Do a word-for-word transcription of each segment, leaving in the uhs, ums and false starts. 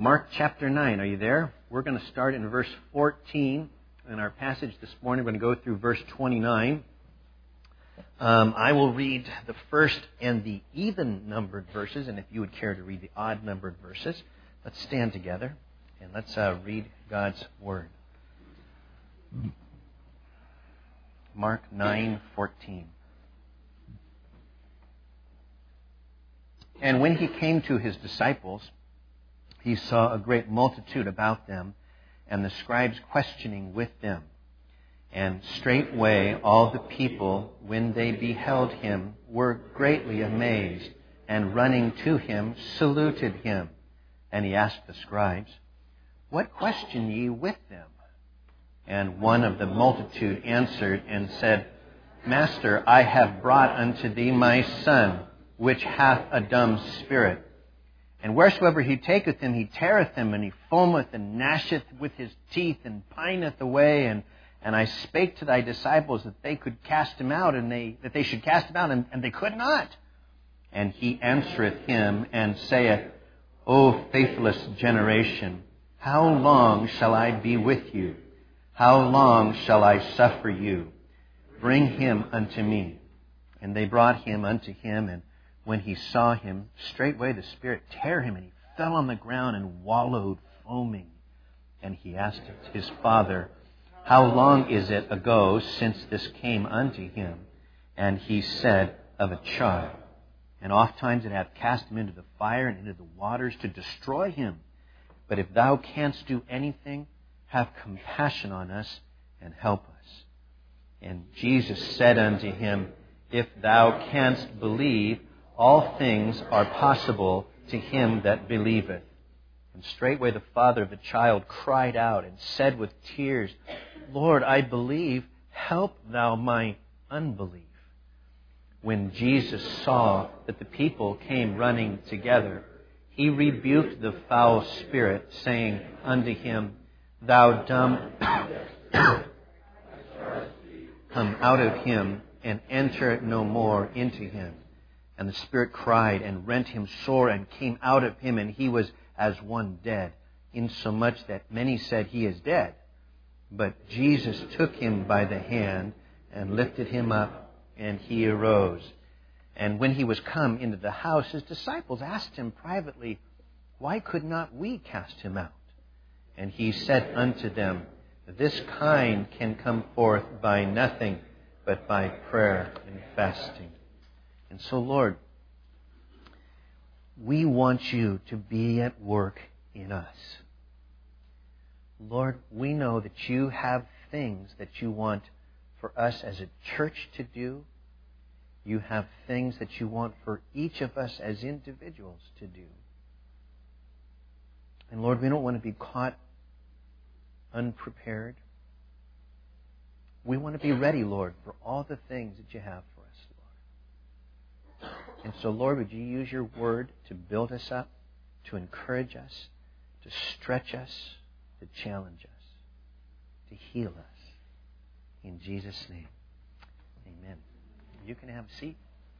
Mark chapter nine. Are you there? We're going to start in verse fourteen. In our passage this morning, we're going to go through verse twenty-nine. Um, I will read the first and the even-numbered verses, and if you would care to read the odd-numbered verses, let's stand together and let's uh, read God's Word. Mark nine fourteen. And when he came to his disciples, he saw a great multitude about them, and the scribes questioning with them. And straightway all the people, when they beheld him, were greatly amazed, and running to him, saluted him. And he asked the scribes, What question ye with them? And one of the multitude answered and said, Master, I have brought unto thee my son, which hath a dumb spirit. And wheresoever he taketh him, he teareth him, and he foameth and gnasheth with his teeth, and pineth away. And, and I spake to thy disciples that they could cast him out, and they that they should cast him out, and, and they could not. And he answereth him, and saith, O faithless generation, how long shall I be with you? How long shall I suffer you? Bring him unto me. And they brought him unto him, and when he saw him, straightway the spirit tear him, and he fell on the ground and wallowed, foaming. And he asked his father, How long is it ago since this came unto him? And he said, Of a child. And oft times it hath cast him into the fire and into the waters to destroy him. But if thou canst do anything, have compassion on us and help us. And Jesus said unto him, If thou canst believe, all things are possible to him that believeth. And straightway the father of the child cried out and said with tears, Lord, I believe, help thou my unbelief. When Jesus saw that the people came running together, he rebuked the foul spirit, saying unto him, Thou dumb, come out of him, and enter no more into him. And the spirit cried and rent him sore and came out of him, and he was as one dead, insomuch that many said, He is dead. But Jesus took him by the hand and lifted him up, and he arose. And when he was come into the house, his disciples asked him privately, Why could not we cast him out? And he said unto them, This kind can come forth by nothing but by prayer and fasting. And so, Lord, we want you to be at work in us. Lord, we know that you have things that you want for us as a church to do. You have things that you want for each of us as individuals to do. And Lord, we don't want to be caught unprepared. We want to be ready, Lord, for all the things that you have for us. And so, Lord, would you use your word to build us up, to encourage us, to stretch us, to challenge us, to heal us. In Jesus' name, amen. You can have a seat.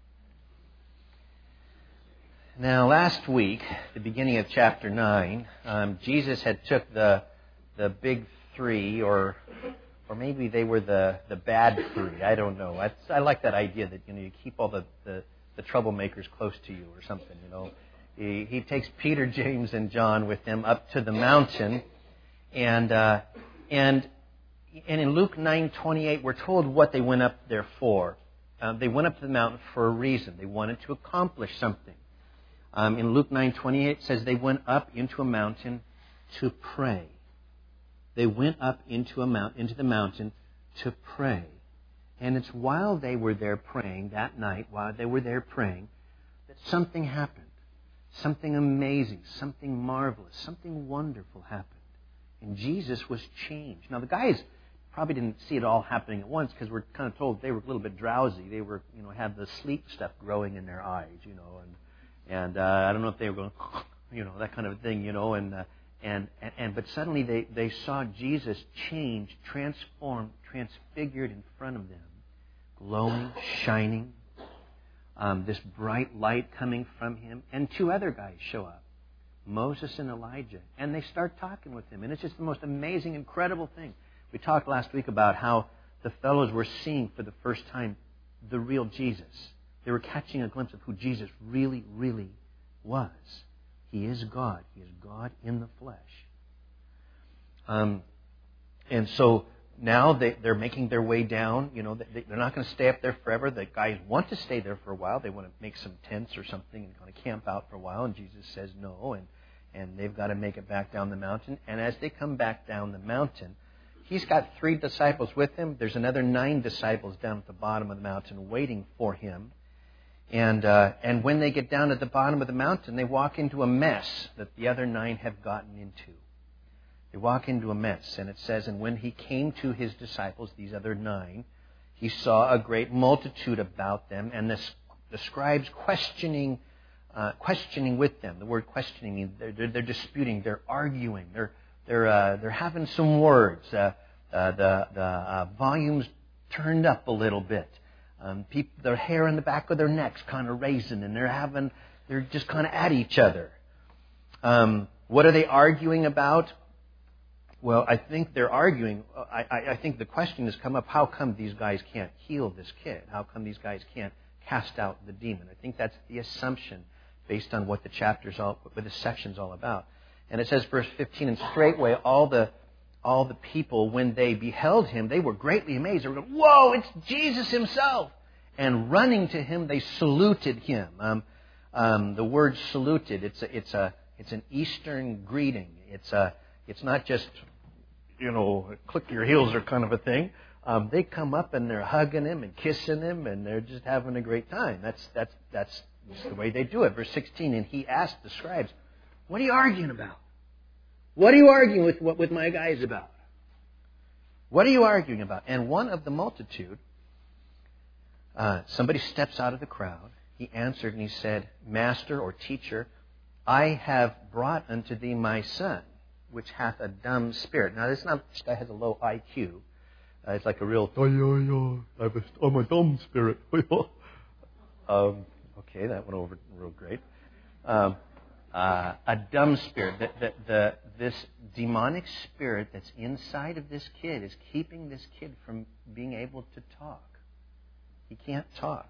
Now, last week, the beginning of chapter nine, um, Jesus had took the the big three, or or maybe they were the, the bad three. I don't know. I, I like that idea that, you know, you keep all the, the the troublemakers close to you or something, you know. He, he takes Peter, James, and John with him up to the mountain. And uh, and and in Luke nine twenty-eight, we're told what they went up there for. Uh, they went up to the mountain for a reason. They wanted to accomplish something. Um, in Luke nine twenty-eight, it says they went up into a mountain to pray. They went up into a mount, into the mountain to pray. And it's while they were there praying, that night, while they were there praying, that something happened. Something amazing, something marvelous, something wonderful happened. And Jesus was changed. Now, the guys probably didn't see it all happening at once, because we're kind of told they were a little bit drowsy. They were, you know, had the sleep stuff growing in their eyes, you know, and and uh, I don't know if they were going, you know, that kind of thing, you know, and uh, and, and and but suddenly they they saw Jesus change, transformed, transfigured in front of them, glowing, shining. Um, this bright light coming from him, and two other guys show up, Moses and Elijah. And they start talking with him. And it's just the most amazing, incredible thing. We talked last week about how the fellows were seeing for the first time the real Jesus. They were catching a glimpse of who Jesus really, really was. He is God. He is God in the flesh. Um, and so now they, they're making their way down. You know, they, they're not going to stay up there forever. The guys want to stay there for a while. They want to make some tents or something and kind of camp out for a while. And Jesus says no. And, and they've got to make it back down the mountain. And as they come back down the mountain, he's got three disciples with him. There's another nine disciples down at the bottom of the mountain waiting for him. And uh, and when they get down at the bottom of the mountain, they walk into a mess that the other nine have gotten into. They walk into a mess. And it says, and when he came to his disciples, these other nine, he saw a great multitude about them, and the, the scribes questioning uh, questioning with them. The word questioning means they're, they're, they're disputing, they're arguing, they're they're uh, they're having some words. Uh, uh, the the uh, volume's turned up a little bit. Um, people, their hair in the back of their necks kind of raising, and they're having, they're just kind of at each other. Um, what are they arguing about? Well, I think they're arguing. I, I, I think the question has come up: how come these guys can't heal this kid? How come these guys can't cast out the demon? I think that's the assumption based on what the chapter's all, what the section's all about. And it says, verse fifteen, and straightway all the all the people, when they beheld him, they were greatly amazed. They were going, "Whoa, it's Jesus himself!" And running to him, they saluted him. Um, um, the word "saluted" it's a, it's a it's an Eastern greeting. It's a it's not just, you know, click your heels or kind of a thing. Um, they come up and they're hugging him and kissing him, and they're just having a great time. That's that's that's just the way they do it. Verse sixteen, and he asked the scribes, "What are you arguing about? What are you arguing with with my guys about? What are you arguing about?" And one of the multitude, uh, somebody steps out of the crowd. He answered and he said, "Master," or teacher, "I have brought unto thee my son, which hath a dumb spirit." Now, this, not, this guy has a low I Q. Uh, it's like a real, oh, yeah, yeah, I'm a, I'm a dumb spirit. um, okay, that went over real great. Um, Uh, a dumb spirit. The, the, the, this demonic spirit that's inside of this kid is keeping this kid from being able to talk. He can't talk.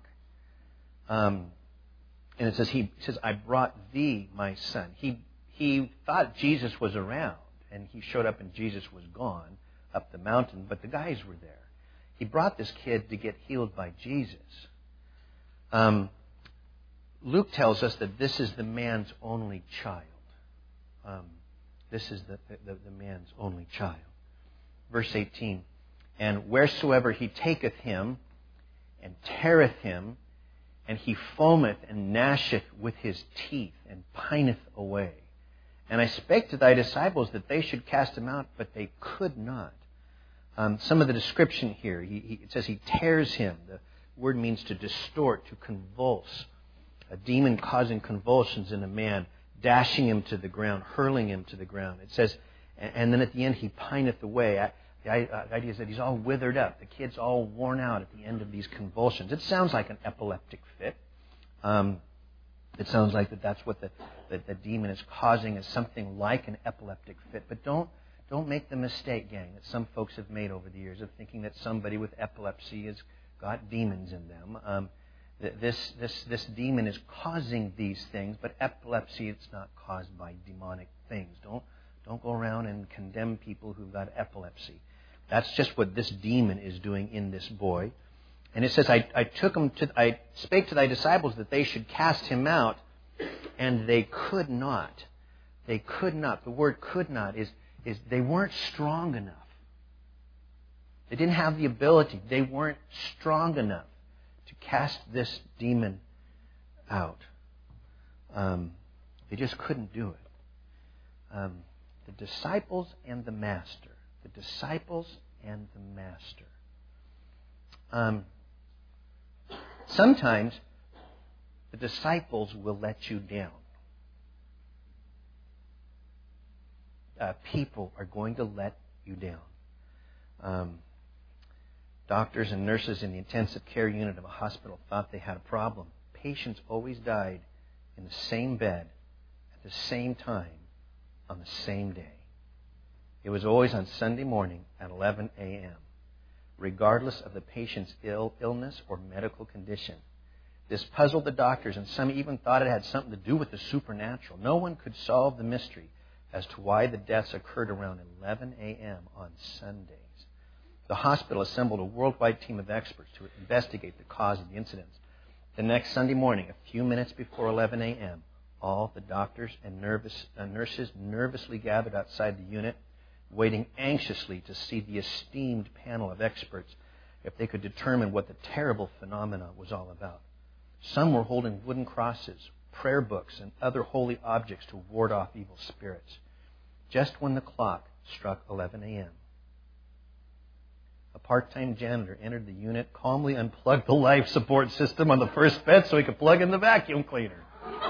Um, and it says, he says, "I brought thee my son." He he thought Jesus was around, and he showed up and Jesus was gone up the mountain, but the guys were there. He brought this kid to get healed by Jesus. Um, Luke tells us that this is the man's only child. Um, this is the, the, the man's only child. Verse eighteen, "And wheresoever he taketh him, and teareth him, and he foameth and gnasheth with his teeth, and pineth away. And I spake to thy disciples that they should cast him out, but they could not." Um, some of the description here, he, he, it says he tears him. The word means to distort, to convulse. A demon causing convulsions in a man, dashing him to the ground, hurling him to the ground. It says, and then at the end, he pineth away. The idea is that he's all withered up. The kid's all worn out at the end of these convulsions. It sounds like an epileptic fit. Um, it sounds like that that's what the, the, the demon is causing, is something like an epileptic fit. But don't don't make the mistake, gang, that some folks have made over the years of thinking that somebody with epilepsy has got demons in them. Um, This this this demon is causing these things, but epilepsy, it's not caused by demonic things. Don't don't go around and condemn people who've got epilepsy. That's just what this demon is doing in this boy. And it says, I, I took him to I spake to thy disciples that they should cast him out, and they could not. They could not. The word "could not" is is they weren't strong enough. They didn't have the ability. They weren't strong enough to cast this demon out. Um, they just couldn't do it. Um, the disciples and the master. The disciples and the master. Um, sometimes the disciples will let you down. Uh, people are going to let you down. Um, Doctors and nurses in the intensive care unit of a hospital thought they had a problem. Patients always died in the same bed at the same time on the same day. It was always on Sunday morning at eleven a.m., regardless of the patient's ill, illness or medical condition. This puzzled the doctors, and some even thought it had something to do with the supernatural. No one could solve the mystery as to why the deaths occurred around eleven a.m. on Sundays. The hospital assembled a worldwide team of experts to investigate the cause of the incidents. The next Sunday morning, a few minutes before eleven a.m., all the doctors and nervous, uh, nurses nervously gathered outside the unit, waiting anxiously to see the esteemed panel of experts if they could determine what the terrible phenomena was all about. Some were holding wooden crosses, prayer books, and other holy objects to ward off evil spirits. Just when the clock struck eleven a.m., a part-time janitor entered the unit, calmly unplugged the life support system on the first bed so he could plug in the vacuum cleaner.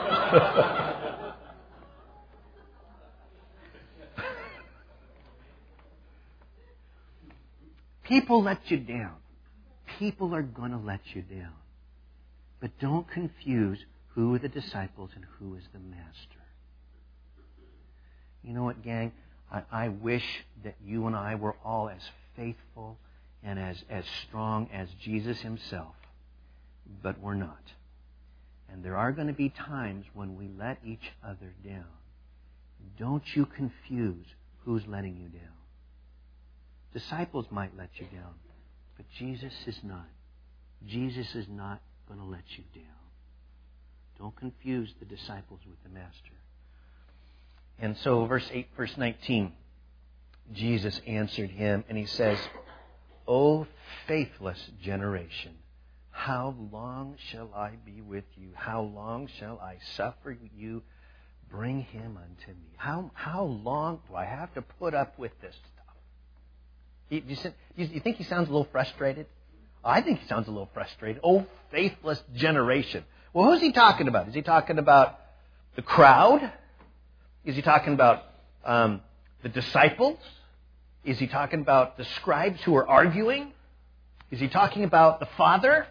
People let you down. People are going to let you down. But don't confuse who are the disciples and who is the master. You know what, gang? I, I wish that you and I were all as faithful and as, as strong as Jesus himself. But we're not. And there are going to be times when we let each other down. Don't you confuse who's letting you down. Disciples might let you down, but Jesus is not. Jesus is not going to let you down. Don't confuse the disciples with the Master. And so, verse eight, verse nineteen, Jesus answered him, and he says, O faithless generation, how long shall I be with you? How long shall I suffer you? Bring him unto me. How, how long do I have to put up with this stuff? You, you, you think he sounds a little frustrated? I think he sounds a little frustrated. Oh, faithless generation. Well, who's he talking about? Is he talking about the crowd? Is he talking about um, the disciples? Is he talking about the scribes who are arguing? Is he talking about the Father?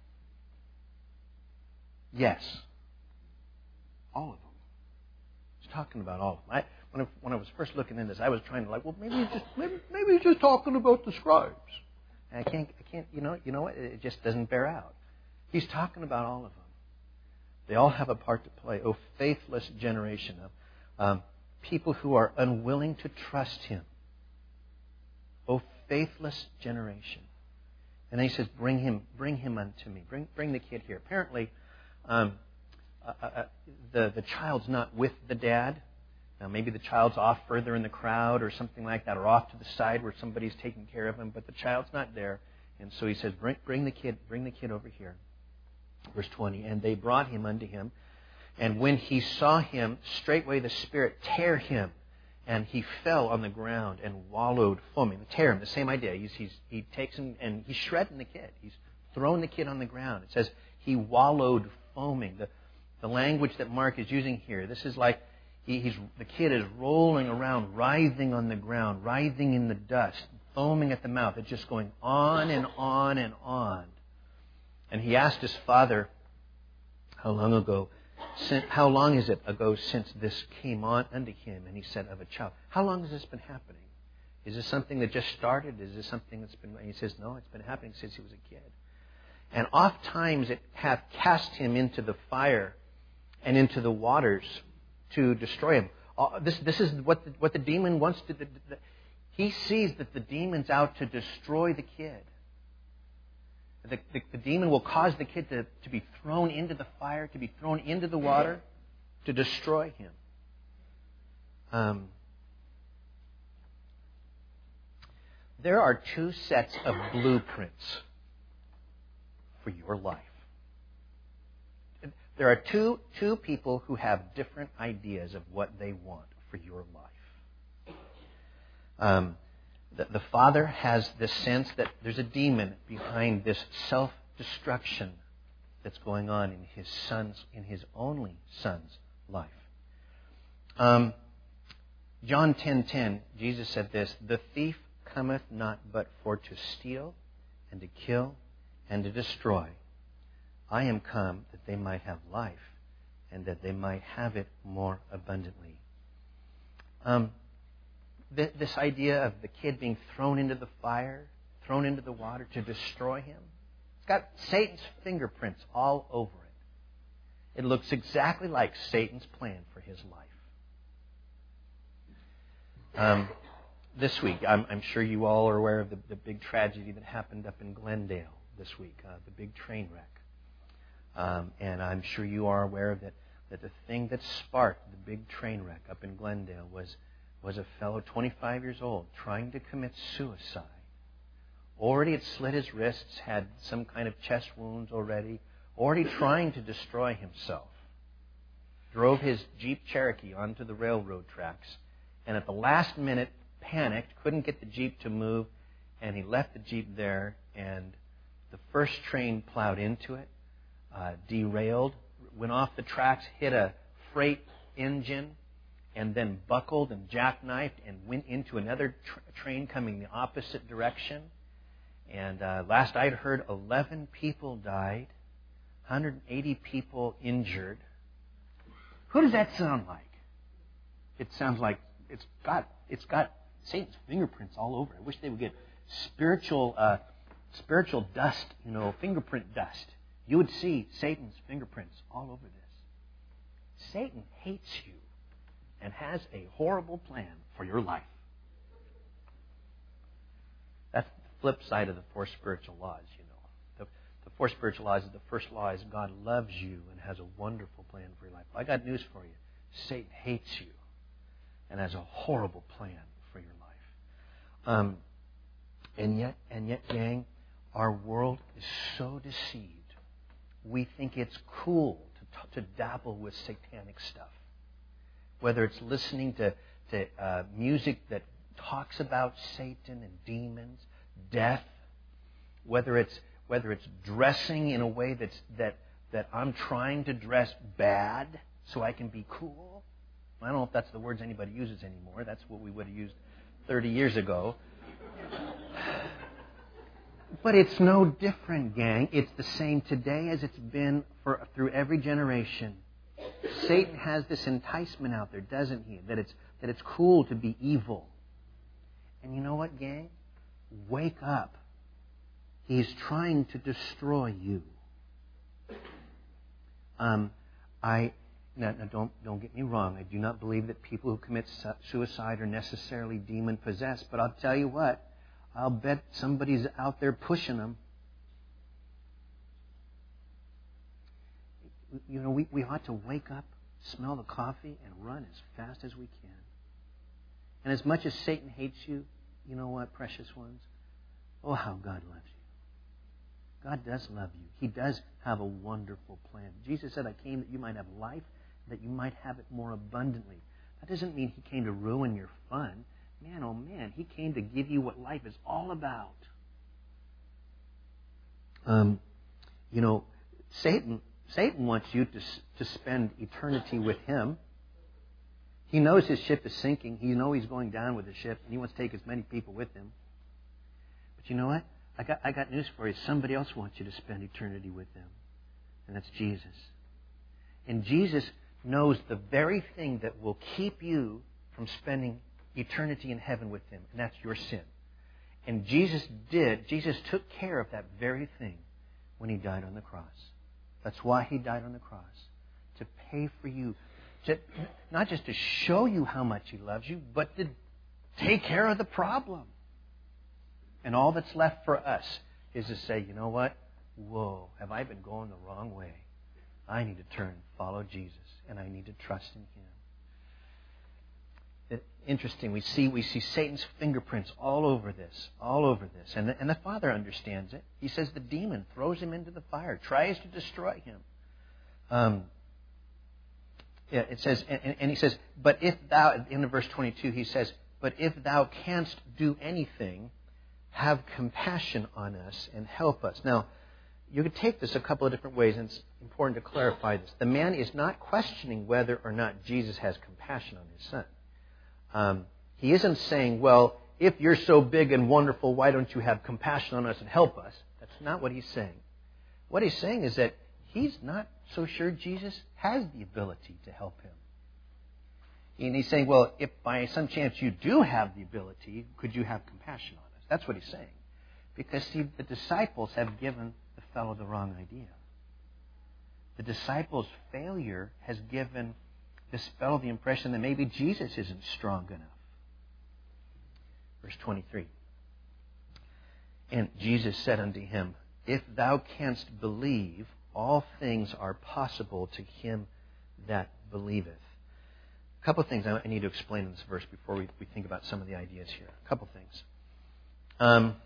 Yes. All of them. He's talking about all of them. I, when, I, when I was first looking into this, I was trying to like, well, maybe he's just maybe, maybe he's just talking about the scribes. And I can't, I can't, you know, you know what? It just doesn't bear out. He's talking about all of them. They all have a part to play. Oh, faithless generation of um, people who are unwilling to trust him. Oh, faithless generation. And then he says, bring him, bring him unto me. Bring, bring the kid here. Apparently, um, uh, uh, the, the child's not with the dad. Now, maybe the child's off further in the crowd or something like that, or off to the side where somebody's taking care of him, but the child's not there. And so he says, bring, bring the kid, bring the kid over here. Verse twenty, and they brought him unto him. And when he saw him, straightway the Spirit tear him, and he fell on the ground and wallowed foaming. Tear him, the same idea. He's, he's, he takes him and he's shredding the kid. He's throwing the kid on the ground. It says he wallowed foaming. The, the language that Mark is using here, this is like he, he's, the kid is rolling around, writhing on the ground, writhing in the dust, foaming at the mouth. It's just going on and on and on. And he asked his father, how long ago, since, how long is it ago since this came on unto him? And he said, of a child. How long has this been happening? Is this something that just started? Is this something that's been... And he says, no, it's been happening since he was a kid. And oft times it hath cast him into the fire and into the waters to destroy him. Uh, this, this is what the, what the demon wants to... The, the, he sees that the demon's out to destroy the kid. The, the, the demon will cause the kid to, to be thrown into the fire, to be thrown into the water, to destroy him. Um, there are two sets of blueprints for your life. There are two, two people who have different ideas of what they want for your life. Um, The, the father has this sense that there's a demon behind this self-destruction that's going on in his son's, in his only son's life. Um, John ten ten, Jesus said this, the thief cometh not but for to steal and to kill and to destroy. I am come that they might have life and that they might have it more abundantly. Um, th- this idea of the kid being thrown into the fire, thrown into the water to destroy him, it's got Satan's fingerprints all over it. It looks exactly like Satan's plan for his life. Um, this week, I'm, I'm sure you all are aware of the, the big tragedy that happened up in Glendale this week, uh, the big train wreck. Um, and I'm sure you are aware that, that the thing that sparked the big train wreck up in Glendale was, was a fellow twenty-five years old trying to commit suicide. Already had slit his wrists, had some kind of chest wounds already, already trying to destroy himself. Drove his Jeep Cherokee onto the railroad tracks, and at the last minute panicked, couldn't get the Jeep to move, and he left the Jeep there, and the first train plowed into it, uh, derailed, went off the tracks, hit a freight engine, and then buckled and jackknifed and went into another tr- train coming the opposite direction. And uh, last I'd heard, eleven people died, one hundred eighty people injured. Who does that sound like? It sounds like it's got it's got Satan's fingerprints all over it. I wish they would get spiritual uh, spiritual dust, you know, fingerprint dust. You would see Satan's fingerprints all over this. Satan hates you and has a horrible plan for your life. That's the flip side of the four spiritual laws, you know. The, the four spiritual laws, the first law is God loves you and has a wonderful plan for your life. I got news for you. Satan hates you and has a horrible plan for your life. Um, and yet, and yet, gang, our world is so deceived. We think it's cool to, to dabble with satanic stuff. Whether it's listening to, to uh, music that talks about Satan and demons, death, whether it's whether it's dressing in a way that's that that I'm trying to dress bad so I can be cool. I don't know if that's the words anybody uses anymore. That's what we would have used thirty years ago. But it's no different, gang. It's the same today as it's been for through every generation. Satan has this enticement out there, doesn't he? That it's that it's cool to be evil. And you know what, gang? Wake up. He's trying to destroy you. Um, I now, now don't don't get me wrong. I do not believe that people who commit suicide are necessarily demon possessed. But I'll tell you what. I'll bet somebody's out there pushing them. You know, we, we ought to wake up, smell the coffee, and run as fast as we can. And as much as Satan hates you, you know what, precious ones? Oh, how God loves you. God does love you. He does have a wonderful plan. Jesus said, I came that you might have life, that you might have it more abundantly. That doesn't mean He came to ruin your fun. Man, oh man, He came to give you what life is all about. Um, you know, Satan Satan wants you to to spend eternity with him. He knows his ship is sinking. He knows he's going down with the ship, and he wants to take as many people with him. But you know what? I got I got news for you. Somebody else wants you to spend eternity with them, and that's Jesus. And Jesus knows the very thing that will keep you from spending eternity in heaven with Him, and that's your sin. And Jesus did, Jesus took care of that very thing when He died on the cross. That's why He died on the cross, to pay for you, to, not just to show you how much He loves you, but to take care of the problem. And all that's left for us is to say, you know what? Whoa, have I been going the wrong way? I need to turn and follow Jesus, and I need to trust in Him. Interesting. We see we see Satan's fingerprints all over this, all over this, and the, and the Father understands it. He says the demon throws him into the fire, tries to destroy him. Um, yeah, it says, and, and he says, but if thou, at the end of verse twenty-two, he says, but if thou canst do anything, have compassion on us and help us. Now, you could take this a couple of different ways, and it's important to clarify this. The man is not questioning whether or not Jesus has compassion on his son. Um, he isn't saying, well, if you're so big and wonderful, why don't you have compassion on us and help us? That's not what he's saying. What he's saying is that he's not so sure Jesus has the ability to help him. And he's saying, well, if by some chance you do have the ability, could you have compassion on us? That's what he's saying. Because, see, the disciples have given the fellow the wrong idea. The disciples' failure has given this fellow the impression that maybe Jesus isn't strong enough. Verse twenty-three. And Jesus said unto him, if thou canst believe, all things are possible to him that believeth. A couple of things I need to explain in this verse before we, we think about some of the ideas here. A couple of things. Um,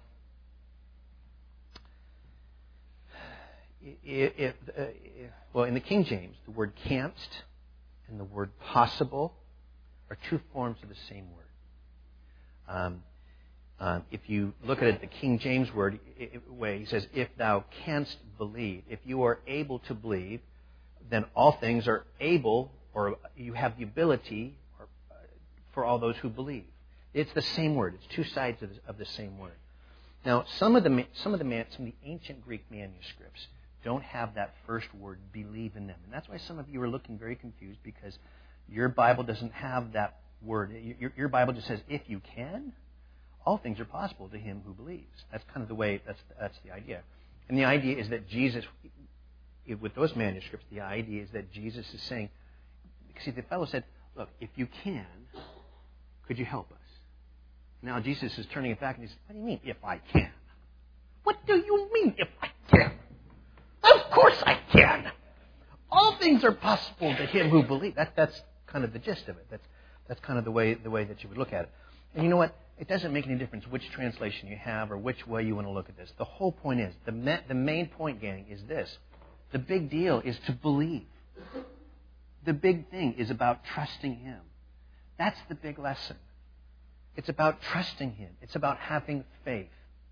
if, if, uh, if, well, in the King James, the word canst and the word possible are two forms of the same word. Um, uh, if you look at it, the King James word it, it, way, he says, if thou canst believe. If you are able to believe, then all things are able, or you have the ability or, uh, for all those who believe. It's the same word. It's two sides of the, of the same word. Now, some of the some of the man, some of the ancient Greek manuscripts don't have that first word, believe in them. And that's why some of you are looking very confused, because your Bible doesn't have that word. Your, your Bible just says, if you can, all things are possible to him who believes. That's kind of the way, that's, that's the idea. And the idea is that Jesus, with those manuscripts, the idea is that Jesus is saying, see, the fellow said, look, if you can, could you help us? Now Jesus is turning it back and he says, what do you mean, if I can? What do you mean, if I can? Of course I can. All things are possible to him who believes. That, that's kind of the gist of it. That's, that's kind of the way, the way that you would look at it. And you know what? It doesn't make any difference which translation you have or which way you want to look at this. The whole point is, the, ma- the main point, gang, is this. The big deal is to believe. The big thing is about trusting him. That's the big lesson. It's about trusting him. It's about having faith.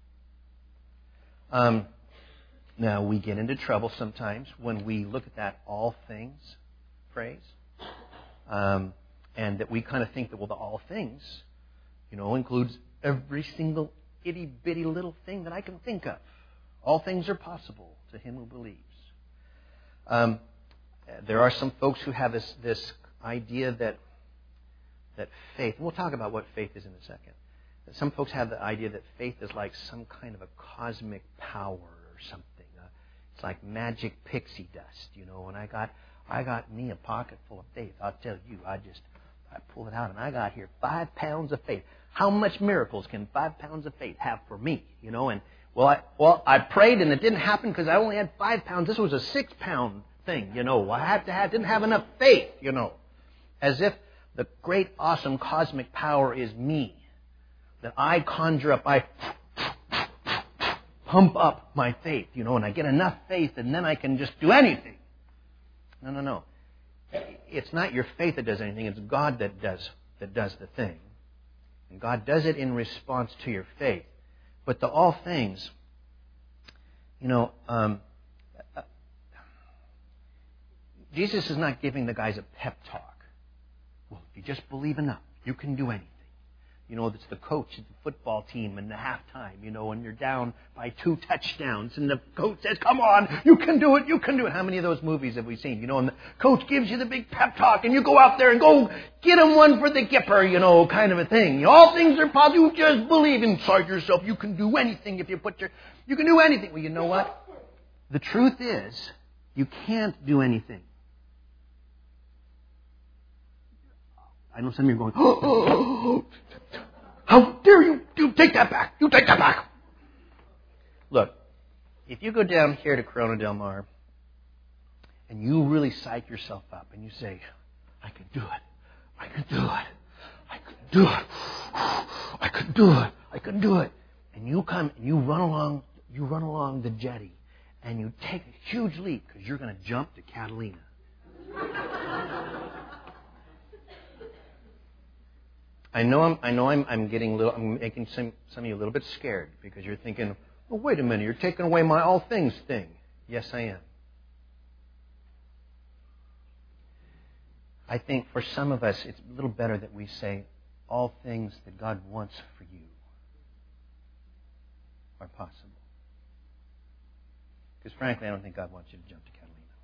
Um, now, we get into trouble sometimes when we look at that all things phrase. Um, and that we kind of think that, well, the all things, you know, includes every single itty-bitty little thing that I can think of. All things are possible to him who believes. Um, there are some folks who have this, this idea that that faith, and we'll talk about what faith is in a second. Some folks have the idea that faith is like some kind of a cosmic power or something. Uh, it's like magic pixie dust, you know. And I got, I got me a pocket full of faith. I'll tell you, I just, I pulled it out, and I got here five pounds of faith. How much miracles can five pounds of faith have for me, you know? And well, I, well, I prayed, and it didn't happen because I only had five pounds. This was a six-pound thing, you know. I had to have, didn't have enough faith, you know, as if the great, awesome cosmic power is me. That I conjure up, I pump up my faith, you know, and I get enough faith and then I can just do anything. No, no, no. It's not your faith that does anything. It's God that does, that does the thing. And God does it in response to your faith. But the all things, you know, um, uh, Jesus is not giving the guys a pep talk. Well, if you just believe enough, you can do anything. You know, it's the coach at the football team in the halftime, you know, and you're down by two touchdowns, and the coach says, come on, you can do it, you can do it. How many of those movies have we seen? You know, and the coach gives you the big pep talk, and you go out there and go get him one for the Gipper, you know, kind of a thing. You know, all things are possible. You just believe inside yourself. You can do anything if you put your, you can do anything. Well, you know what? The truth is, you can't do anything. I know some of you are going, oh, oh, oh, oh, how dare you, you take that back, you take that back. Look, if you go down here to Corona Del Mar and you really psych yourself up and you say, I can do it, I can do it, I can do it, I can do it, I can do it. And you come and you run along, you run along the jetty and you take a huge leap because you're going to jump to Catalina. I know I'm, I know I'm, I'm getting a little, I'm making some, some of you a little bit scared because you're thinking, well, wait a minute, you're taking away my all things thing. Yes, I am. I think for some of us, it's a little better that we say all things that God wants for you are possible. Because frankly, I don't think God wants you to jump to Catalina.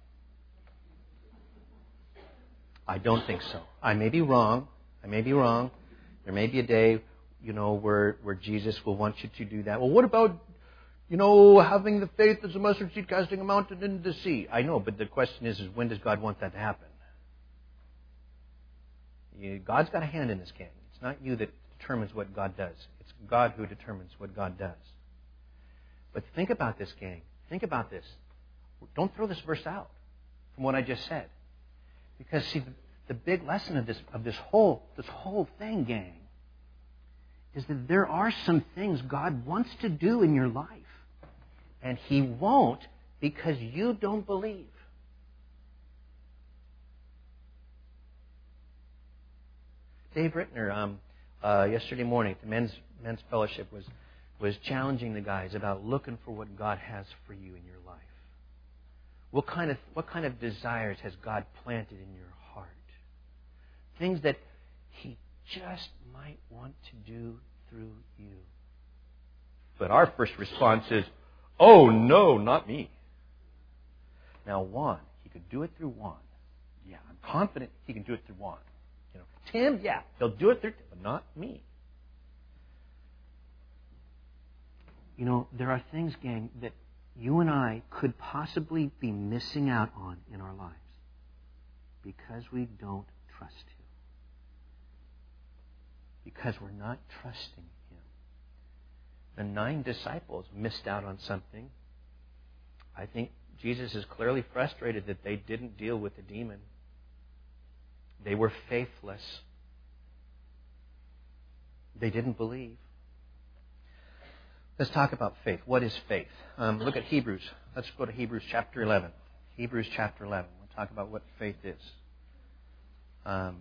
I don't think so. I may be wrong. I may be wrong. There may be a day, you know, where, where Jesus will want you to do that. Well, what about, you know, having the faith as a mustard seed casting a mountain into the sea? I know, but the question is, is when does God want that to happen? You, God's got a hand in this game. It's not you that determines what God does. It's God who determines what God does. But think about this, gang. Think about this. Don't throw this verse out from what I just said. Because, see, the, the big lesson of this of this whole this whole thing, gang, is that there are some things God wants to do in your life. And He won't because you don't believe. Dave Rittner, um, uh, yesterday morning at the men's men's fellowship was was challenging the guys about looking for what God has for you in your life. What kind of what kind of desires has God planted in your heart? Things that He just might want to do through you. But our first response is, "Oh no, not me." Now, Juan, He could do it through Juan. Yeah, I'm confident He can do it through Juan. You know, Tim, yeah, He'll do it through Tim, but not me. You know, there are things, gang, that you and I could possibly be missing out on in our lives because we don't trust Him. Because we're not trusting Him. The nine disciples missed out on something. I think Jesus is clearly frustrated that they didn't deal with the demon. They were faithless. They didn't believe. Let's talk about faith. What is faith? Um, look at Hebrews. Let's go to Hebrews chapter eleven. Hebrews chapter eleven. We'll talk about what faith is. Um,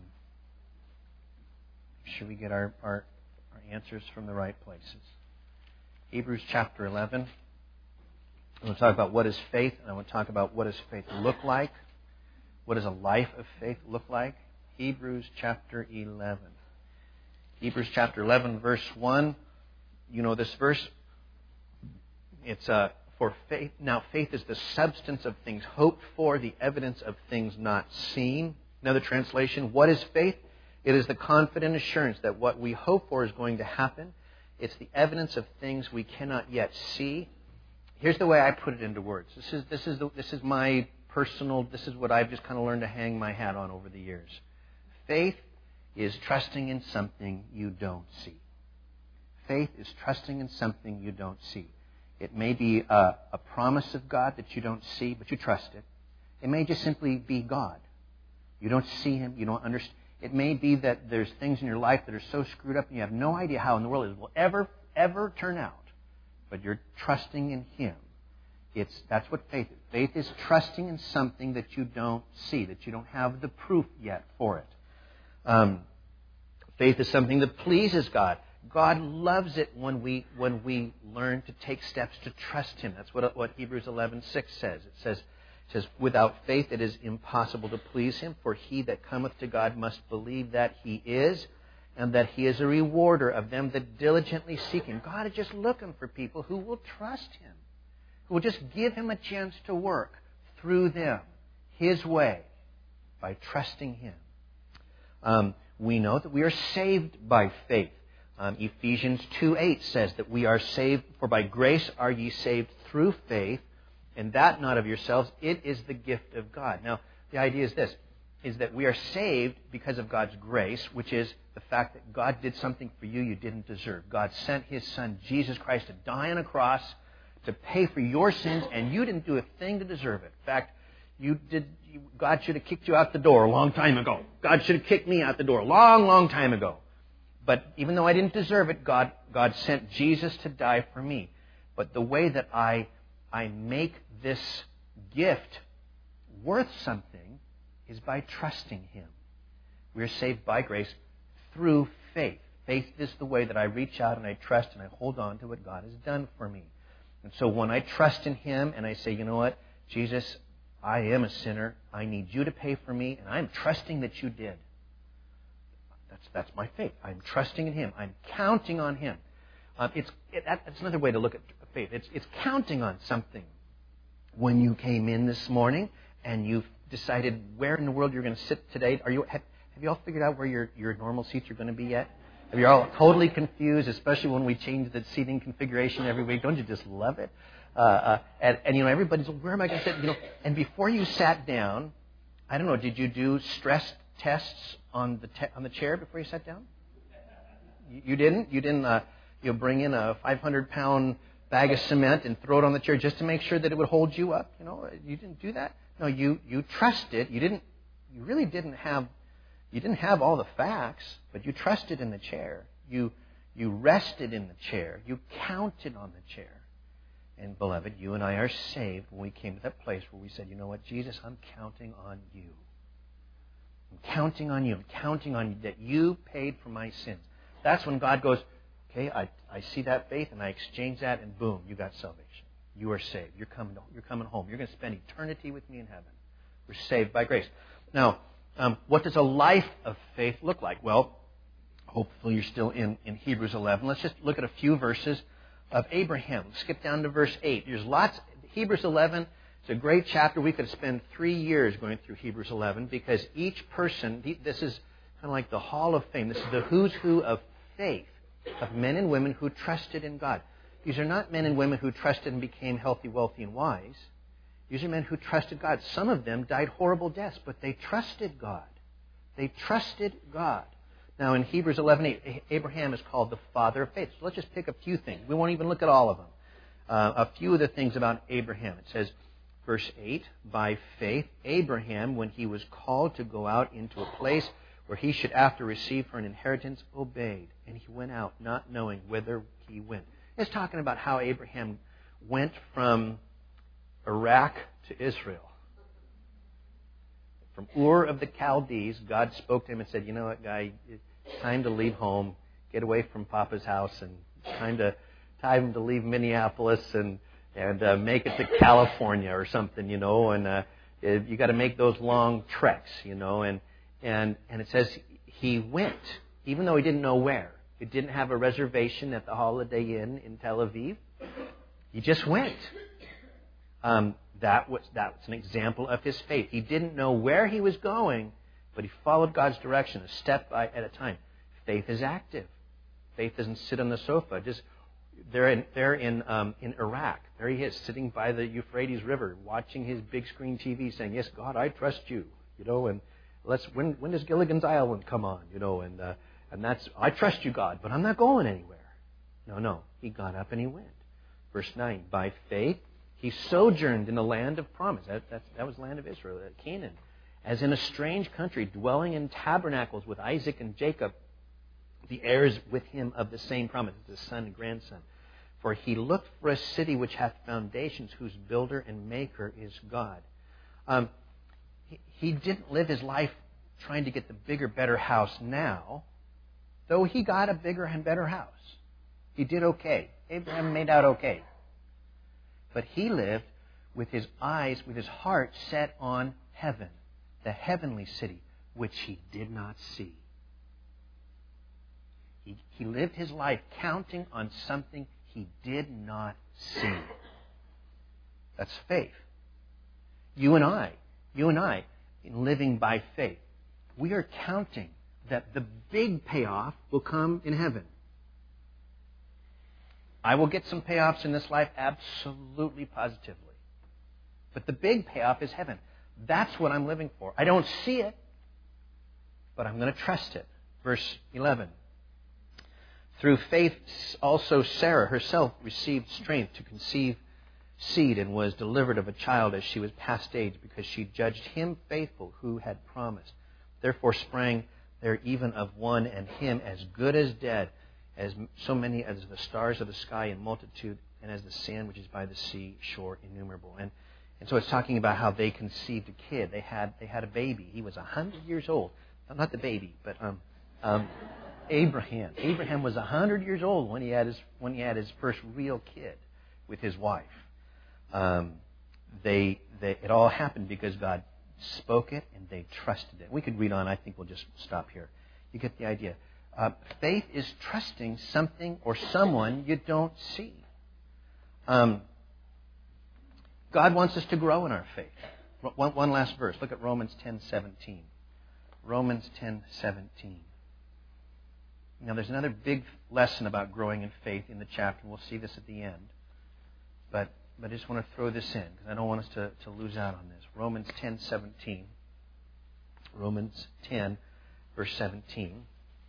should we get our, our, our answers from the right places? Hebrews chapter eleven. I want to talk about what is faith, and I want to talk about what does faith look like. What does a life of faith look like? Hebrews chapter eleven. Hebrews chapter eleven, verse one. You know this verse. It's uh, for faith. Now, faith is the substance of things hoped for, the evidence of things not seen. Another translation. What is faith? It is the confident assurance that what we hope for is going to happen. It's the evidence of things we cannot yet see. Here's the way I put it into words. This is this is the, this is my personal. This is what I've just kind of learned to hang my hat on over the years. Faith is trusting in something you don't see. Faith is trusting in something you don't see. It may be a, a promise of God that you don't see, but you trust it. It may just simply be God. You don't see Him. You don't understand. It may be that there's things in your life that are so screwed up and you have no idea how in the world it will ever, ever turn out. But you're trusting in Him. It's that's what faith is. Faith is trusting in something that you don't see, that you don't have the proof yet for it. Um, faith is something that pleases God. God loves it when we when we learn to take steps to trust Him. That's what what Hebrews eleven six says. It says, it says, without faith it is impossible to please Him, for he that cometh to God must believe that He is, and that He is a rewarder of them that diligently seek Him. God is just looking for people who will trust Him, who will just give Him a chance to work through them, His way, by trusting Him. Um, we know that we are saved by faith. Um, Ephesians two eight says that we are saved, for by grace are ye saved through faith, and that not of yourselves, it is the gift of God. Now, the idea is this, is that we are saved because of God's grace, which is the fact that God did something for you you didn't deserve. God sent His Son, Jesus Christ, to die on a cross to pay for your sins, and you didn't do a thing to deserve it. In fact, you did. God should have kicked you out the door a long time ago. God should have kicked me out the door a long, long time ago. But even though I didn't deserve it, God, God sent Jesus to die for me. But the way that I, I make this gift worth something is by trusting Him. We are saved by grace through faith. Faith is the way that I reach out and I trust and I hold on to what God has done for me. And so when I trust in Him and I say, you know what, Jesus, I am a sinner. I need You to pay for me, and I'm trusting that You did. That's that's my faith. I'm trusting in Him. I'm counting on Him. Um, it's it, that's another way to look at faith. It's it's counting on something. When you came in this morning and you decided where in the world you're going to sit today? Are you have, have you all figured out where your, your normal seats are going to be yet? Have you all totally confused, especially when we change the seating configuration every week? Don't you just love it? Uh, uh, and, and, you know, everybody's, well, where am I going to sit? You know, and before you sat down, I don't know, did you do stress tests on the te- on the chair before you sat down? You, you didn't? You didn't uh, you know, bring in a five hundred pound bag of cement and throw it on the chair just to make sure that it would hold you up? You know, you didn't do that? No, you, you trusted. You didn't, you really didn't have, you didn't have all the facts, but you trusted in the chair. You, you rested in the chair. You counted on the chair. And beloved, you and I are saved when we came to that place where we said, you know what, Jesus, I'm counting on you. I'm counting on you. I'm counting on you that you paid for my sins. That's when God goes, okay, I, I see that faith and I exchange that and boom, you got salvation. You are saved. You're coming, you're coming home. You're going to spend eternity with me in heaven. We're saved by grace. Now, um, what does a life of faith look like? Well, hopefully you're still in, in Hebrews eleven. Let's just look at a few verses of Abraham. Skip down to verse eight. There's lots. Hebrews eleven is a great chapter. We could spend three years going through Hebrews eleven because each person, this is kind of like the Hall of Fame. This is the who's who of faith, of men and women who trusted in God. These are not men and women who trusted and became healthy, wealthy, and wise. These are men who trusted God. Some of them died horrible deaths, but they trusted God. They trusted God. Now, in Hebrews eleven eight, Abraham is called the father of faith. So let's just pick a few things. We won't even look at all of them. Uh, a few of the things about Abraham. It says, verse eight, by faith, Abraham, when he was called to go out into a place where he should after receive for an inheritance, obeyed. And he went out, not knowing whither he went. It's talking about how Abraham went from Iraq to Israel. From Ur of the Chaldees, God spoke to him and said, you know what, guy, it's time to leave home, get away from Papa's house, and it's time to, time to leave Minneapolis and, and uh, make it to California or something, you know, and uh, you got to make those long treks, you know, and, and, and it says he went, even though he didn't know where. He didn't have a reservation at the Holiday Inn in Tel Aviv. He just went. Um, that was that's an example of his faith. He didn't know where he was going, but he followed God's direction a step by, at a time. Faith is active. Faith doesn't sit on the sofa. Just they're in they're in um, in Iraq. There he is, sitting by the Euphrates River, watching his big screen T V, saying, "Yes, God, I trust you." You know, and let's when when does Gilligan's Island come on? You know, and uh, and that's I trust you, God, but I'm not going anywhere. No, no, he got up and he went. Verse nine, by faith he sojourned in the land of promise. That that, that was the land of Israel, Canaan, as in a strange country, dwelling in tabernacles with Isaac and Jacob, the heirs with him of the same promise, his son and grandson. For he looked for a city which hath foundations, whose builder and maker is God. Um, he, he didn't live his life trying to get the bigger, better house now, though he got a bigger and better house. He did okay. Abraham made out okay. But he lived with his eyes, with his heart set on heaven, the heavenly city, which he did not see. He, he lived his life counting on something he did not see. That's faith. You and I, you and I, in living by faith, we are counting that the big payoff will come in heaven. I will get some payoffs in this life, absolutely, positively. But the big payoff is heaven. That's what I'm living for. I don't see it, but I'm going to trust it. Verse eleven. Through faith also Sarah herself received strength to conceive seed and was delivered of a child as she was past age, because she judged him faithful who had promised. Therefore sprang there even of one, and him as good as dead, as so many as the stars of the sky in multitude, and as the sand which is by the sea shore innumerable. And and so it's talking about how they conceived a kid. They had they had a baby. He was a hundred years old. Not the baby, but um, um, Abraham. Abraham was a hundred years old when he had his when he had his first real kid with his wife. Um, they, they it all happened because God spoke it and they trusted it. We could read on. I think we'll just stop here. You get the idea. Uh, faith is trusting something or someone you don't see. Um, God wants us to grow in our faith. One, one last verse. Look at Romans ten seventeen. Romans ten seventeen. Now, there's another big lesson about growing in faith in the chapter. We'll see this at the end. But, but I just want to throw this in because I don't want us to, to lose out on this. Romans ten seventeen. Romans ten, verse seventeen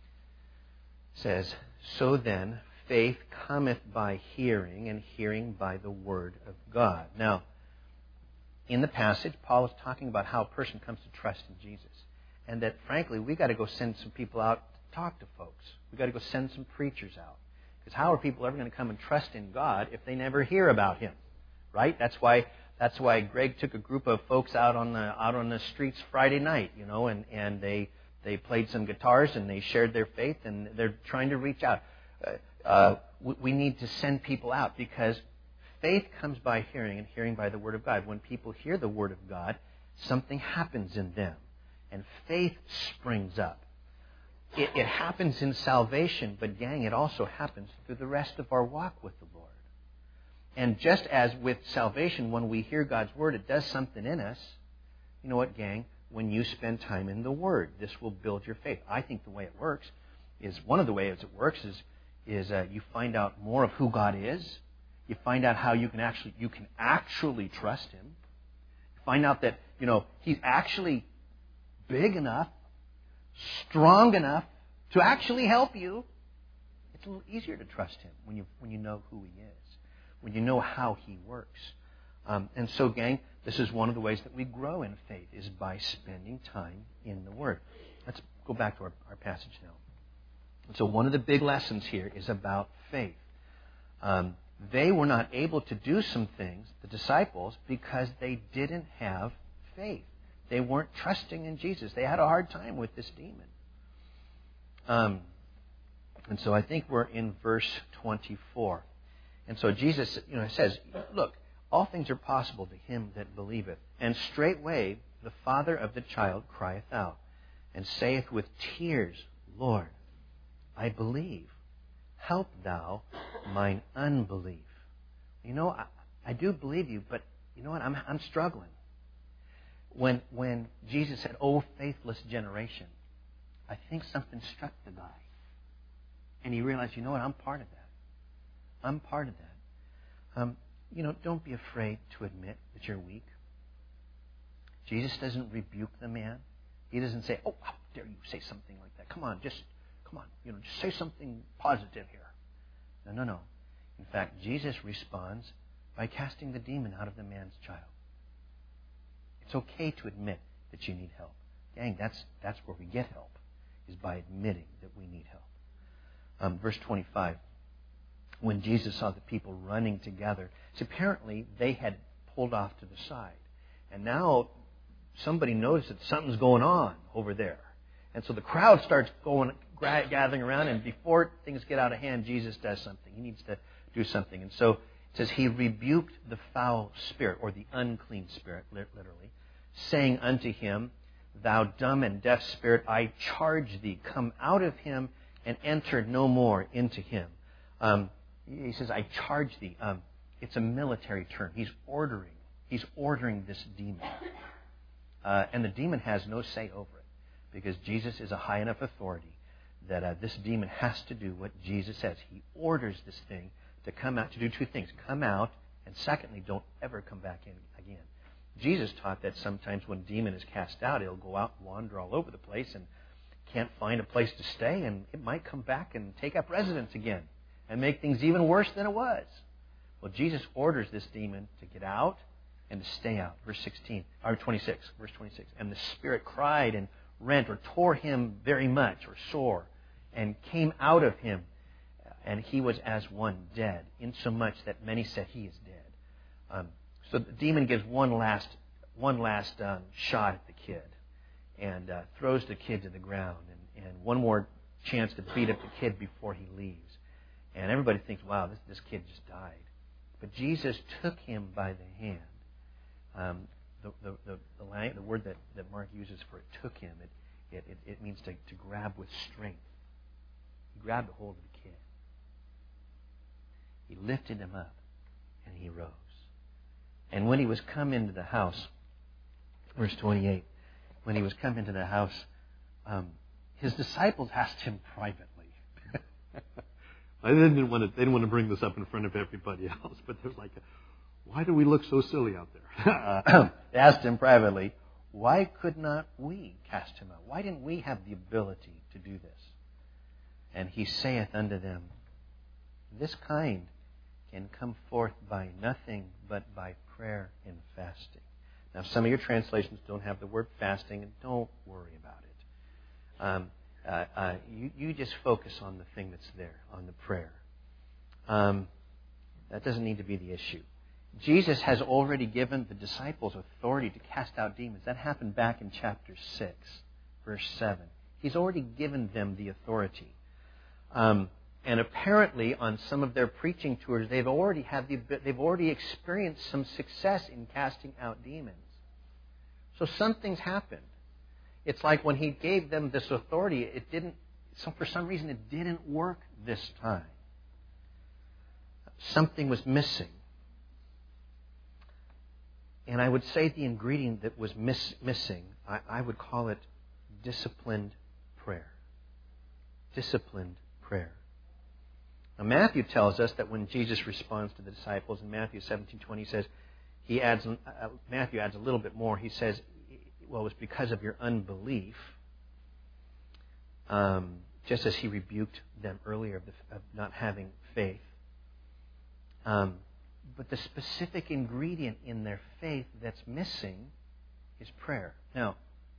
says, "So then, faith cometh by hearing, and hearing by the word of God." Now, in the passage, Paul is talking about how a person comes to trust in Jesus. And that, frankly, we got to go send some people out to talk to folks. We've got to go send some preachers out. Because how are people ever going to come and trust in God if they never hear about Him? Right? That's why that's why Greg took a group of folks out on the out on the streets Friday night, you know, and, and they they played some guitars and they shared their faith and they're trying to reach out. Uh, uh, we, we need to send people out because faith comes by hearing and hearing by the Word of God. When people hear the Word of God, something happens in them. And faith springs up. It, it happens in salvation, but gang, it also happens through the rest of our walk with the Lord. And just as with salvation, when we hear God's Word, it does something in us. You know what, gang? When you spend time in the Word, this will build your faith. I think the way it works is, one of the ways it works is, is uh, you find out more of who God is. You find out how you can actually, you can actually trust Him. You find out that, you know, He's actually big enough, strong enough to actually help you. It's a little easier to trust Him when you when you know who He is, when you know how He works. Um, and so, gang, this is one of the ways that we grow in faith, is by spending time in the Word. Let's go back to our, our passage now. And so one of the big lessons here is about faith. Um, they were not able to do some things, the disciples, because they didn't have faith. They weren't trusting in Jesus. They had a hard time with this demon. Um, and so I think we're in verse twenty-four. And so Jesus, you know, says, "Look, all things are possible to him that believeth. And straightway the father of the child crieth out, and saith with tears, Lord, I believe. Help thou mine unbelief." You know, I, I do believe you, but you know what? I'm, I'm struggling. When when Jesus said, "Oh, faithless generation," I think something struck the guy. And he realized, you know what? I'm part of that. I'm part of that. Um, you know, don't be afraid to admit that you're weak. Jesus doesn't rebuke the man. He doesn't say, "Oh, how dare you say something like that? Come on, just, come on, you know, just say something positive here." No, no, no. In fact, Jesus responds by casting the demon out of the man's child. It's okay to admit that you need help. Gang, that's that's where we get help, is by admitting that we need help. Um, verse twenty-five, when Jesus saw the people running together, so apparently they had pulled off to the side. And now somebody noticed that something's going on over there. And so the crowd starts going, gathering around, and before things get out of hand, Jesus does something. He needs to do something. And so it says, he rebuked the foul spirit, or the unclean spirit, literally, saying unto him, "Thou dumb and deaf spirit, I charge thee, come out of him and enter no more into him." Um, he says, "I charge thee." Um, it's a military term. He's ordering. He's ordering this demon. Uh, and the demon has no say over it, because Jesus is a high enough authority that uh, this demon has to do what Jesus says. He orders this thing to come out, to do two things: come out, and secondly, don't ever come back in again. Jesus taught that sometimes when a demon is cast out, it'll go out and wander all over the place and can't find a place to stay, and it might come back and take up residence again and make things even worse than it was. Well, Jesus orders this demon to get out and to stay out. Verse sixteen, or twenty-six, verse twenty-six. "And the spirit cried and rent or tore him very much, or sore, and came out of him, and he was as one dead, insomuch that many said, He is dead." Um, so the demon gives one last one last um, shot at the kid, and uh, throws the kid to the ground, and, and one more chance to beat up the kid before he leaves. And everybody thinks, wow, this, this kid just died. But Jesus took him by the hand. Um, the, the, the, the, lang- the word that, that Mark uses for it, took him, it, it, it, it means to, to grab with strength. He grabbed a hold of the kid. He lifted him up, and he rose. And when he was come into the house, Verse twenty-eight. When he was come into the house, um, his disciples asked him privately. I didn't want to. They didn't want to bring this up in front of everybody else, but there's like, a, why do we look so silly out there? They asked him privately, why could not we cast him out? Why didn't we have the ability to do this? And he saith unto them, this kind can come forth by nothing but by prayer and fasting. Now, some of your translations don't have the word fasting, and don't worry about it. Um, uh, uh, you, you just focus on the thing that's there, on the prayer. Um, that doesn't need to be the issue. Jesus has already given the disciples authority to cast out demons. That happened back in chapter six, verse seven. He's already given them the authority. Um, and apparently, on some of their preaching tours, they've already had the they've already experienced some success in casting out demons. So something's happened. It's like when he gave them this authority, it didn't. So for some reason, it didn't work this time. Something was missing. And I would say the ingredient that was miss, missing, I, I would call it disciplined prayer. Disciplined prayer. Now Matthew tells us that when Jesus responds to the disciples in Matthew seventeen twenty, he says, he adds, uh, Matthew adds a little bit more. He says, well, it was because of your unbelief, um, just as he rebuked them earlier of, the, of not having faith. Um, But the specific ingredient in their faith that's missing is prayer. Now,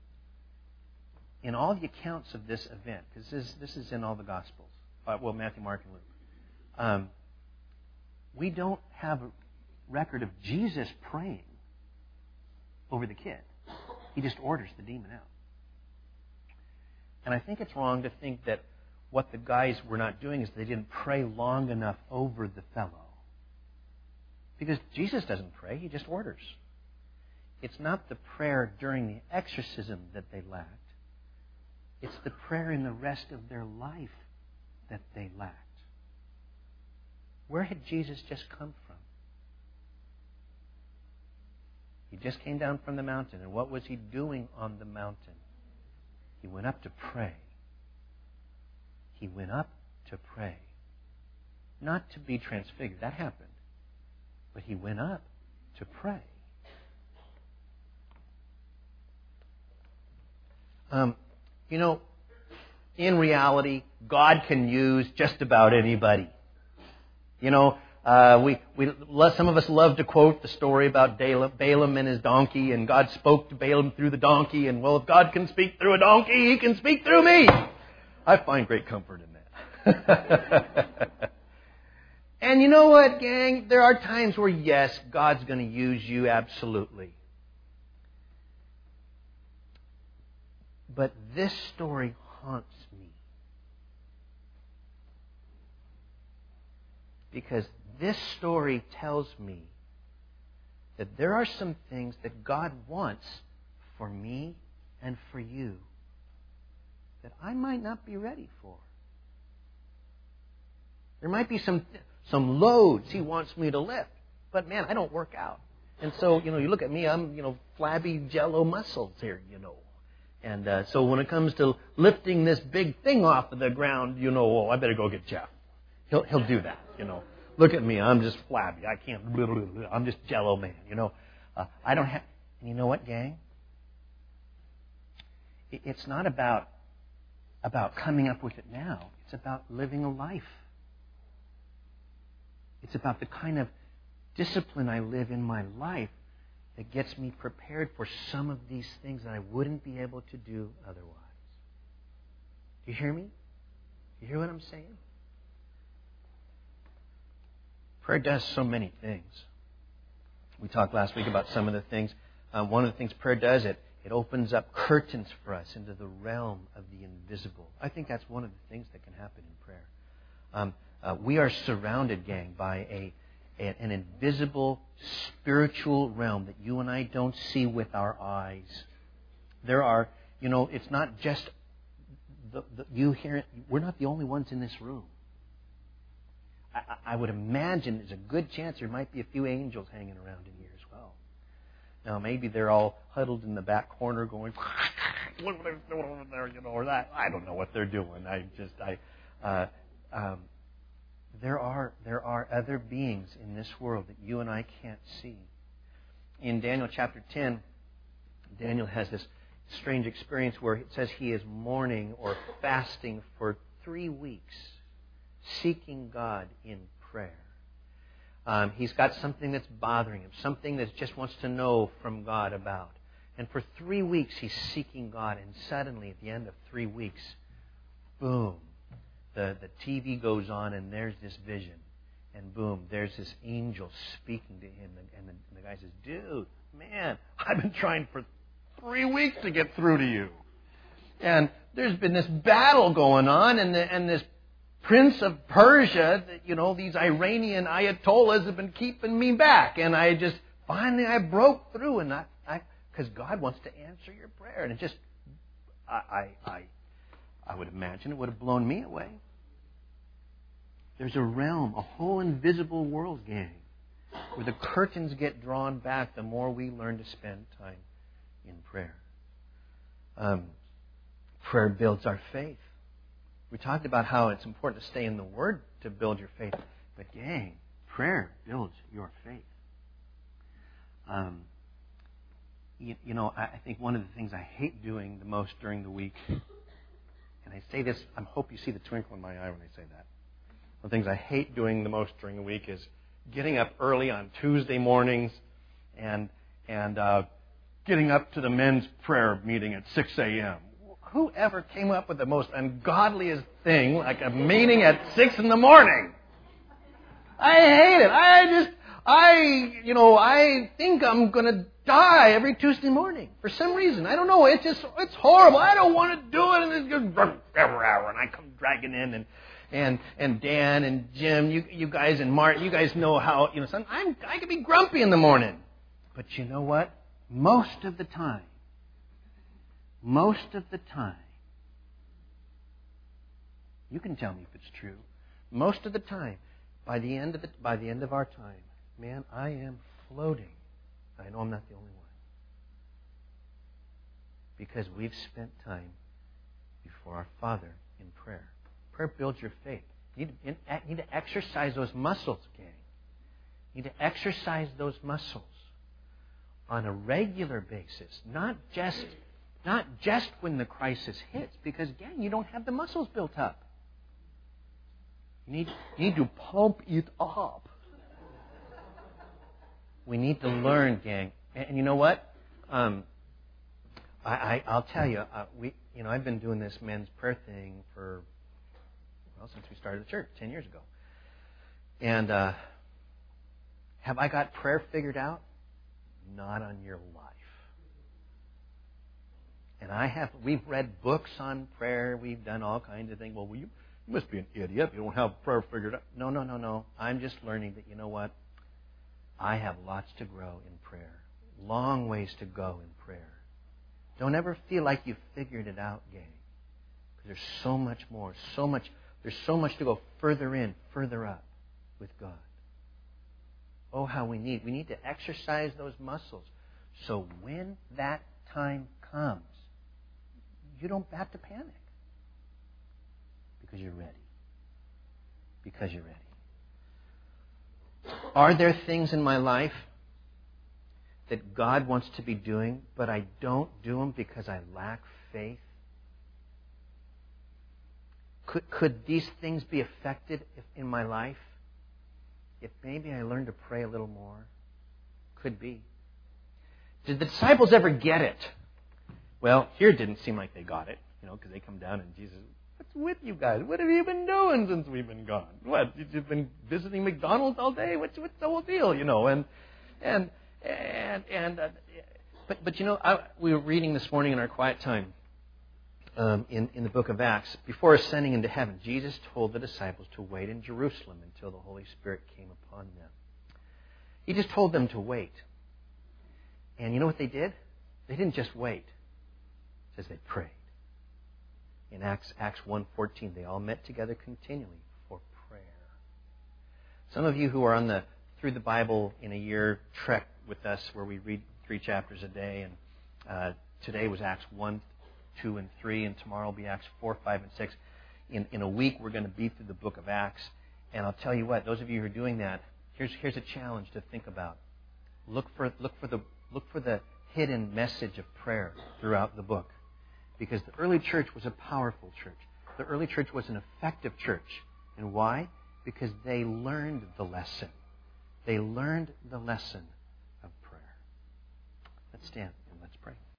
in all the accounts of this event, because this, this is in all the Gospels, uh, well, Matthew, Mark, and Luke, um, we don't have a record of Jesus praying over the kid. He just orders the demon out. And I think it's wrong to think that what the guys were not doing is they didn't pray long enough over the fellow. Because Jesus doesn't pray, He just orders. It's not the prayer during the exorcism that they lacked. It's the prayer in the rest of their life that they lacked. Where had Jesus just come from? He just came down from the mountain. And what was He doing on the mountain? He went up to pray. He went up to pray. Not to be transfigured. That happened. But He went up to pray. Um, you know, in reality, God can use just about anybody. You know, uh, we we some of us love to quote the story about Balaam, Balaam and his donkey, and God spoke to Balaam through the donkey, and well, if God can speak through a donkey, He can speak through me. I find great comfort in that. And you know what, gang? There are times where, yes, God's going to use you, absolutely. But this story haunts me. Because this story tells me that there are some things that God wants for me and for you that I might not be ready for. There might be some... Some loads He wants me to lift. But man, I don't work out. And so, you know, you look at me, I'm, you know, flabby jello muscles here, you know. And uh, so when it comes to lifting this big thing off of the ground, you know, oh, I better go get Jeff. He'll he'll do that, you know. Look at me, I'm just flabby. I can't, I'm just jello man, you know. Uh, I don't have, and you know what, gang? It's not about, about coming up with it now. It's about living a life. It's about the kind of discipline I live in my life that gets me prepared for some of these things that I wouldn't be able to do otherwise. Do you hear me? You hear what I'm saying? Prayer does so many things. We talked last week about some of the things. Uh, one of the things prayer does, it, it opens up curtains for us into the realm of the invisible. I think that's one of the things that can happen in prayer. Um, Uh, we are surrounded, gang, by a, a an invisible spiritual realm that you and I don't see with our eyes. There are, you know, it's not just the, the, you hear it. We're not the only ones in this room. I, I would imagine there's a good chance there might be a few angels hanging around in here as well. Now, maybe they're all huddled in the back corner going, what are they doing over there, you know, or that. I don't know what they're doing. I just, I, uh, um, there are, there are other beings in this world that you and I can't see. In Daniel chapter ten, Daniel has this strange experience where it says he is mourning or fasting for three weeks, seeking God in prayer. Um, he's got something that's bothering him, something that just wants to know from God about. And for three weeks he's seeking God, and suddenly at the end of three weeks, boom, the, the T V goes on and there's this vision. And boom, there's this angel speaking to him. And, and, the, and the guy says, dude, man, I've been trying for three weeks to get through to you. And there's been this battle going on, and, the, and this Prince of Persia, you know, these Iranian Ayatollahs have been keeping me back. And I just, finally I broke through, and I, I, because God wants to answer your prayer. And it just, I, I, I, I would imagine it would have blown me away. There's a realm, a whole invisible world, gang, where the curtains get drawn back the more we learn to spend time in prayer. Um, prayer builds our faith. We talked about how it's important to stay in the Word to build your faith. But gang, prayer builds your faith. Um, you, you know, I, I think one of the things I hate doing the most during the week, and I say this, I hope you see the twinkle in my eye when I say that. One of the things I hate doing the most during the week is getting up early on Tuesday mornings and and uh, getting up to the men's prayer meeting at six a.m. Whoever came up with the most ungodliest thing, like a meeting at six in the morning? I hate it. I just, I, you know, I think I'm going to die every Tuesday morning for some reason. I don't know. It's just, it's horrible. I don't want to do it. And it's just, and I come dragging in and. And and Dan and Jim, you you guys and Martin, you guys know how, you know, some, I'm, I can be grumpy in the morning. But you know what? Most of the time, most of the time, you can tell me if it's true, most of the time, by the end of the, by the end of our time, man, I am floating. I know I'm not the only one. Because we've spent time before our Father in prayer. Prayer builds your faith. You need, to, you need to exercise those muscles, gang. You need to exercise those muscles on a regular basis, not just, not just when the crisis hits, because, gang, you don't have the muscles built up. You need, you need to pump it up. We need to learn, gang. And, and you know what? Um, I, I, I'll tell you, uh, we, you know, I've been doing this men's prayer thing for Well, since we started the church ten years ago. And uh, have I got prayer figured out? Not on your life. And I have, we've read books on prayer. We've done all kinds of things. Well, you, you must be an idiot. You don't have prayer figured out. No, no, no, no. I'm just learning that, you know what? I have lots to grow in prayer. Long ways to go in prayer. Don't ever feel like you've figured it out, gang. Because there's so much more, so much. There's so much to go further in, further up with God. Oh, how we need. We need to exercise those muscles. So when that time comes, you don't have to panic. Because you're ready. Because you're ready. Are there things in my life that God wants to be doing, but I don't do them because I lack faith? Could, could these things be affected if, in my life if maybe I learned to pray a little more? Could be. Did the disciples ever get it? Well, here it didn't seem like they got it, you know, because they come down and Jesus, what's with you guys? What have you been doing since we've been gone? What, you've been visiting McDonald's all day? What's, what's the whole deal, you know? And and and and uh, but but you know, I, we were reading this morning in our quiet time. Um, in, in the book of Acts, before ascending into heaven, Jesus told the disciples to wait in Jerusalem until the Holy Spirit came upon them. He just told them to wait. And you know what they did? They didn't just wait. It says they prayed. In Acts, Acts one fourteen, they all met together continually for prayer. Some of you who are on the Through the Bible in a Year trek with us, where we read three chapters a day. And uh, today was Acts one, two, and three, and tomorrow will be Acts four, five, and six. In, in a week, we're going to be through the book of Acts. And I'll tell you what, those of you who are doing that, here's, here's a challenge to think about. Look for, look for the, look for the hidden message of prayer throughout the book. Because the early church was a powerful church. The early church was an effective church. And why? Because they learned the lesson. They learned the lesson of prayer. Let's stand and let's pray.